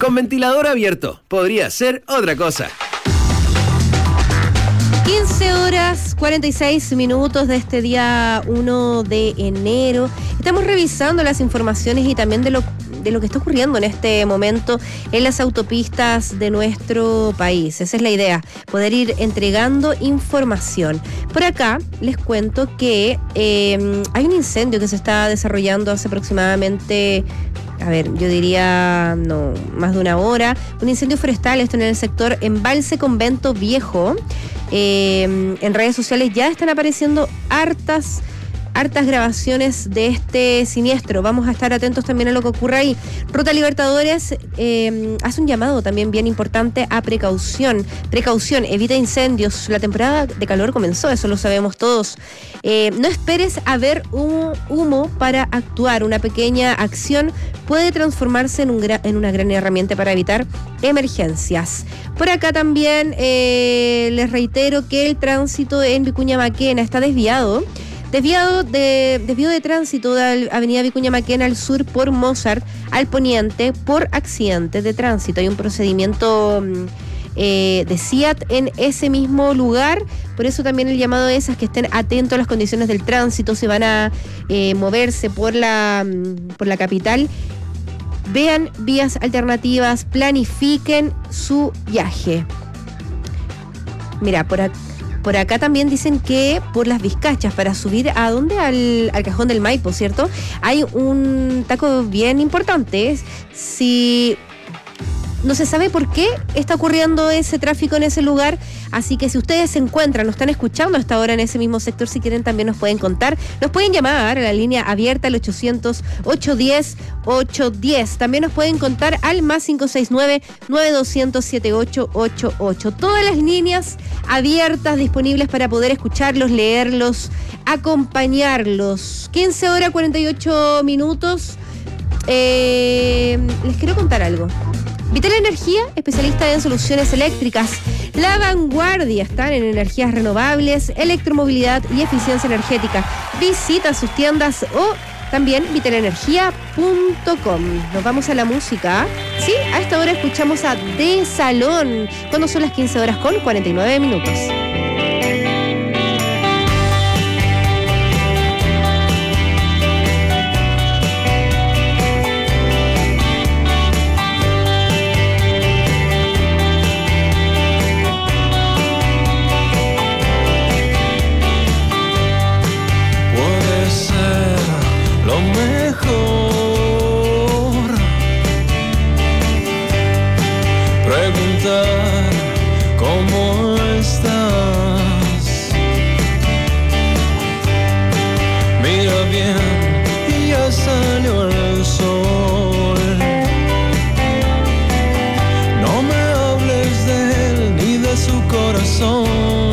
Con ventilador abierto, podría ser otra cosa. 15 horas 46 minutos de este día 1 de enero. Estamos revisando las informaciones y también de lo que está ocurriendo en este momento en las autopistas de nuestro país. Esa es la idea, poder ir entregando información. Por acá les cuento que hay un incendio que se está desarrollando hace aproximadamente, yo diría no más de una hora. Un incendio forestal, esto en el sector Embalse Convento Viejo. En redes sociales ya están apareciendo hartas grabaciones de este siniestro. Vamos a estar atentos también a lo que ocurre ahí. Ruta Libertadores hace un llamado también bien importante a precaución, evita incendios. La temporada de calor comenzó, eso lo sabemos todos. No esperes a ver humo para actuar. Una pequeña acción puede transformarse en una gran herramienta para evitar emergencias. Por acá también les reitero que el tránsito en Vicuña Maquena está desviado de tránsito de Avenida Vicuña Maquena al sur por Mozart al poniente por accidentes de tránsito. Hay un procedimiento de CIAT en ese mismo lugar, por eso también el llamado es a que estén atentos a las condiciones del tránsito. Si van a moverse por la capital, vean vías alternativas, planifiquen su viaje. Mira, por acá también dicen que por las Vizcachas, para subir ¿a dónde? Al Cajón del Maipo, ¿cierto? Hay un taco bien importante. Si no se sabe por qué está ocurriendo ese tráfico en ese lugar, así que si ustedes se encuentran, nos están escuchando hasta ahora en ese mismo sector, si quieren también nos pueden contar, nos pueden llamar a la línea abierta al 800-810-810, también nos pueden contar al más 569-9200-7888. Todas las líneas abiertas, disponibles para poder escucharlos, leerlos, acompañarlos. 15 horas 48 minutos. Les quiero contar algo. Vital Energía, especialista en soluciones eléctricas. La vanguardia, están en energías renovables, electromovilidad y eficiencia energética. Visita sus tiendas o también vitalenergia.com. Nos vamos a la música. Sí, a esta hora escuchamos a De Salón, cuando son las 15 horas con 49 minutos. Lo mejor, preguntar cómo estás. Mira bien, y ya salió el sol. No me hables de él ni de su corazón.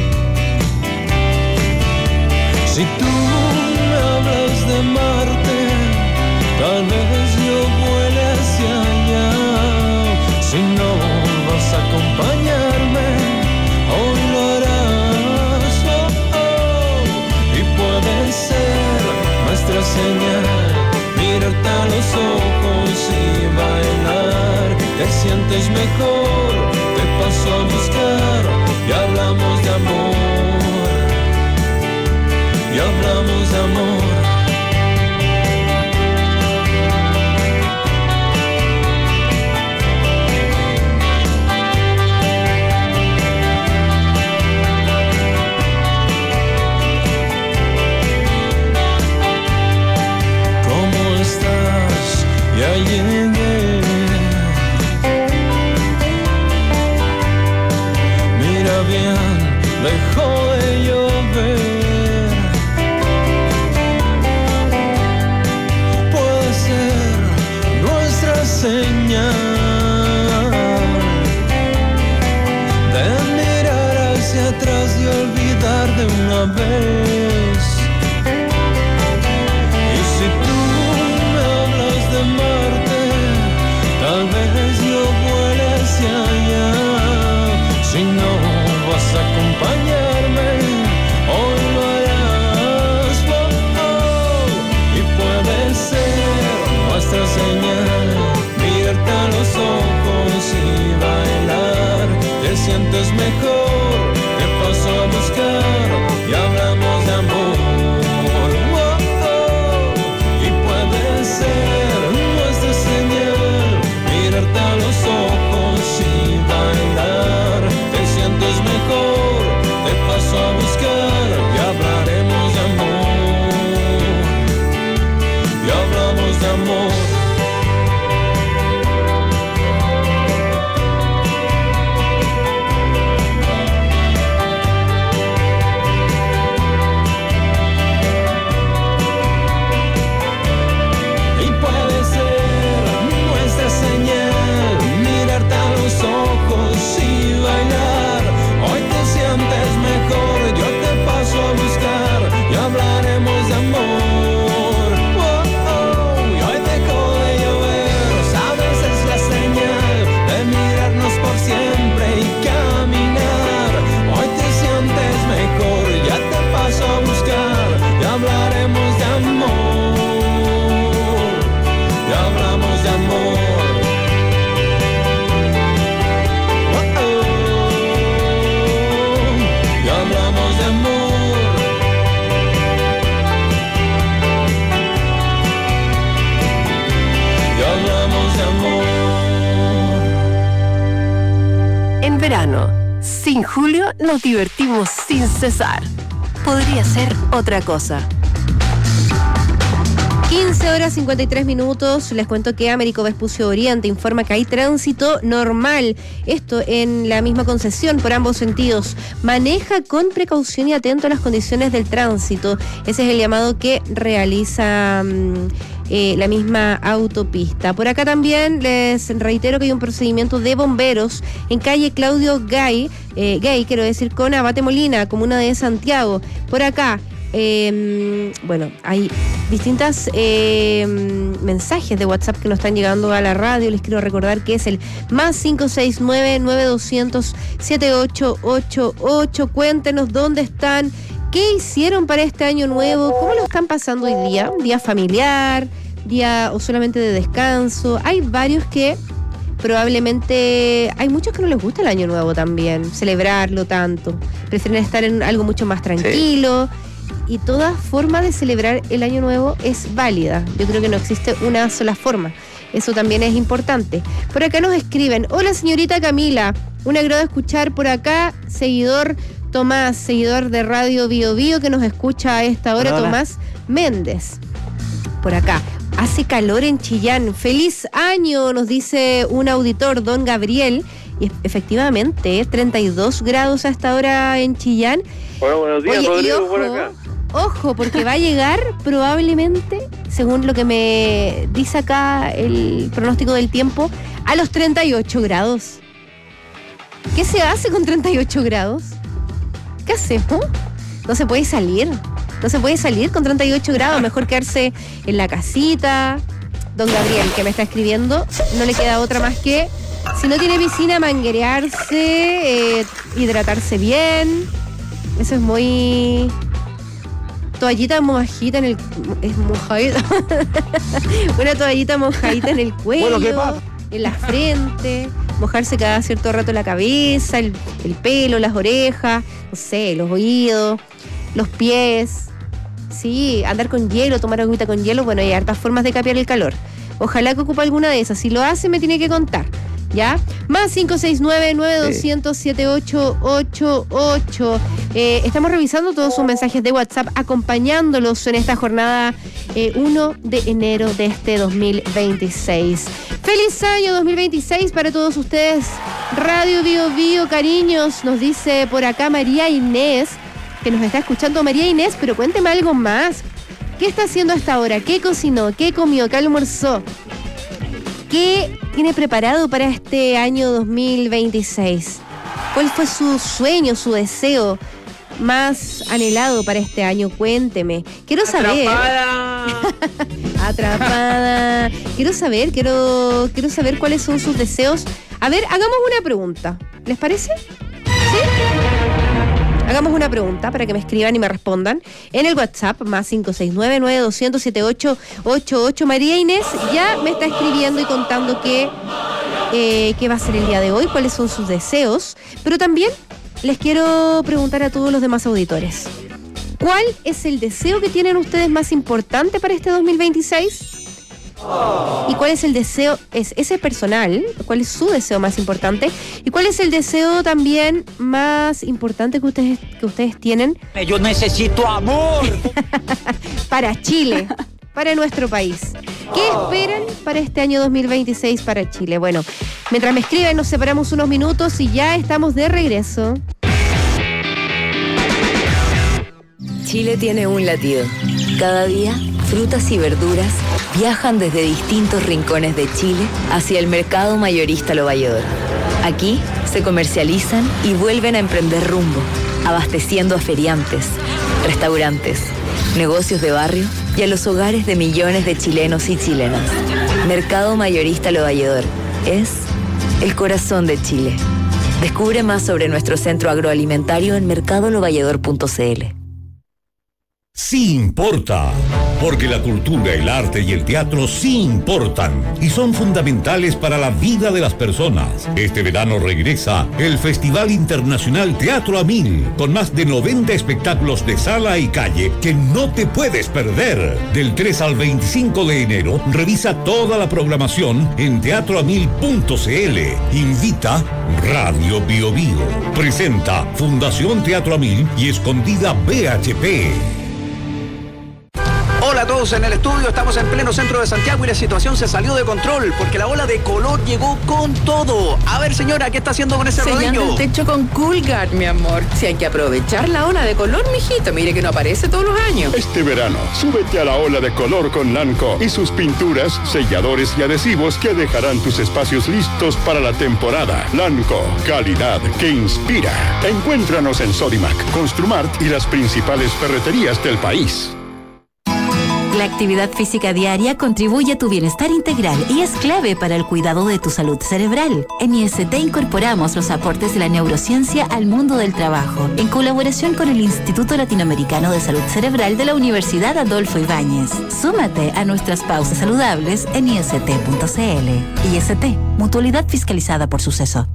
Si tú de Marte, tal vez yo vuele hacia allá. Si no vas a acompañarme, hoy lo harás. Y puede ser nuestra señal, mirarte a los ojos y bailar. Te sientes mejor, te paso a buscar y hablamos de amor. Y hablamos de amor. Ya llegué. Mira bien, dejó de llover. Puede ser nuestra señal de mirar hacia atrás y olvidar de una vez. Y si tú de Marte, tal vez yo vuele hacia allá. Si no vas a acompañarme, hoy lo harás. Y puede ser nuestra señal, mirarte a los ojos verano. Sin Julio nos divertimos sin cesar. Podría ser otra cosa. 15:53. Les cuento que Américo Vespucio Oriente informa que hay tránsito normal. Esto en la misma concesión por ambos sentidos. Maneja con precaución y atento a las condiciones del tránsito. Ese es el llamado que realiza la misma autopista. Por acá también les reitero que hay un procedimiento de bomberos en calle Claudio Gay, con Abate Molina, comuna de Santiago. Por acá, hay distintas mensajes de WhatsApp que nos están llegando a la radio. Les quiero recordar que es el +569 9200 7888. Cuéntenos dónde están, qué hicieron para este año nuevo, cómo lo están pasando hoy día, un día familiar, día o solamente de descanso. Hay varios que probablemente, hay muchos que no les gusta el año nuevo también, celebrarlo tanto, prefieren estar en algo mucho más tranquilo. Sí. Y toda forma de celebrar el año nuevo es válida. Yo creo que no existe una sola forma. Eso también es importante. Por acá nos escriben: hola señorita Camila, un agrado escuchar por acá, seguidor Tomás, seguidor de Radio Bio Bio, que nos escucha a esta hora. Hola. Tomás Méndez. Por acá: hace calor en Chillán. ¡Feliz año!, nos dice un auditor, don Gabriel. Y efectivamente, 32 grados a esta hora en Chillán. Bueno, buenos días, oye, Rodrigo, ojo, por acá. Ojo, porque va a llegar probablemente, según lo que me dice acá el pronóstico del tiempo, a los 38 grados. ¿Qué se hace con 38 grados? ¿Qué hacemos? No se puede salir. No se puede salir con 38 grados. Mejor quedarse en la casita. Don Gabriel, que me está escribiendo, no le queda otra más que, si no tiene piscina, manguerearse, hidratarse bien. Eso es muy... Toallita mojadita en el... Es mojadita. Una toallita mojadita en el cuello, bueno, ¿qué pasa? En la frente. Mojarse cada cierto rato la cabeza, el pelo, las orejas, no sé, los oídos, los pies. Sí, andar con hielo, tomar agüita con hielo. Bueno, hay hartas formas de capear el calor. Ojalá que ocupe alguna de esas. Si lo hace, me tiene que contar. ¿Ya? +569-9200-7888. Estamos revisando todos sus mensajes de WhatsApp, acompañándolos en esta jornada 1 de enero de este 2026. ¡Feliz año 2026 para todos ustedes! Radio Bio Bio, cariños, nos dice por acá María Inés, que nos está escuchando. María Inés, pero cuénteme algo más. ¿Qué está haciendo hasta ahora? ¿Qué cocinó? ¿Qué comió? ¿Qué almorzó? ¿Qué tiene preparado para este año 2026? ¿Cuál fue su sueño, su deseo más anhelado para este año? Cuénteme. Quiero saber. Atrapada. Quiero saber cuáles son sus deseos. A ver, hagamos una pregunta. ¿Les parece? ¿Sí? Hagamos una pregunta para que me escriban y me respondan en el WhatsApp +569-9200-7888. María Inés ya me está escribiendo y contando qué va a ser el día de hoy, cuáles son sus deseos, pero también les quiero preguntar a todos los demás auditores: ¿cuál es el deseo que tienen ustedes más importante para este 2026? ¿Y cuál es el deseo? Ese personal, ¿cuál es su deseo más importante? ¿Y cuál es el deseo también más importante que ustedes tienen? Yo necesito amor. Para Chile, para nuestro país. ¿Qué esperan para este año 2026 para Chile? Bueno, mientras me escriben, nos separamos unos minutos y ya estamos de regreso. Chile tiene un latido. Cada día, frutas y verduras viajan desde distintos rincones de Chile hacia el mercado mayorista Lo Valledor. Aquí se comercializan y vuelven a emprender rumbo, abasteciendo a feriantes, restaurantes, negocios de barrio y a los hogares de millones de chilenos y chilenas. Mercado mayorista Lo Valledor es el corazón de Chile. Descubre más sobre nuestro centro agroalimentario en mercadolovalledor.cl. Sí importa. Porque la cultura, el arte y el teatro sí importan y son fundamentales para la vida de las personas. Este verano regresa el Festival Internacional Teatro a 1000, con más de 90 espectáculos de sala y calle que no te puedes perder. Del 3 al 25 de enero, revisa toda la programación en teatroamil.cl. Invita Radio Bio Bio. Presenta Fundación Teatro a 1000 y Escondida BHP. Hola a todos en el estudio, estamos en pleno centro de Santiago y la situación se salió de control porque la ola de calor llegó con todo. A ver, señora, ¿qué está haciendo con ese rodillo? Sellando el techo con Coolguard, mi amor. Si hay que aprovechar la ola de color, mijito, mire que no aparece todos los años. Este verano, súbete a la ola de color con Lanco y sus pinturas, selladores y adhesivos que dejarán tus espacios listos para la temporada. Lanco, calidad que inspira. Encuéntranos en Sodimac, Construmart y las principales ferreterías del país. La actividad física diaria contribuye a tu bienestar integral y es clave para el cuidado de tu salud cerebral. En IST incorporamos los aportes de la neurociencia al mundo del trabajo, en colaboración con el Instituto Latinoamericano de Salud Cerebral de la Universidad Adolfo Ibáñez. Súmate a nuestras pausas saludables en ist.cl. IST, mutualidad fiscalizada por Suceso.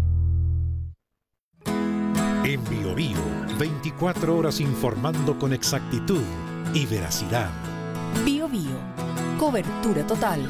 En Bio Bio, 24 horas informando con exactitud y veracidad. Bio Bio, cobertura total.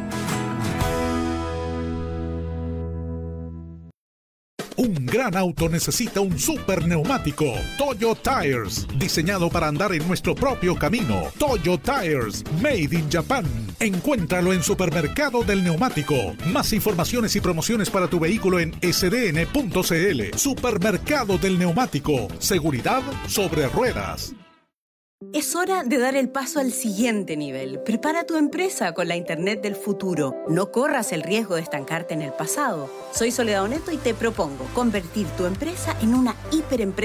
Un gran auto necesita un super neumático. Toyo Tires, diseñado para andar en nuestro propio camino. Toyo Tires, made in Japan. Encuéntralo en Supermercado del Neumático. Más informaciones y promociones para tu vehículo en sdn.cl. Supermercado del Neumático. Seguridad sobre ruedas. Es hora de dar el paso al siguiente nivel. Prepara tu empresa con la Internet del futuro. No corras el riesgo de estancarte en el pasado. Soy Soledad Oneto y te propongo convertir tu empresa en una hiperempresa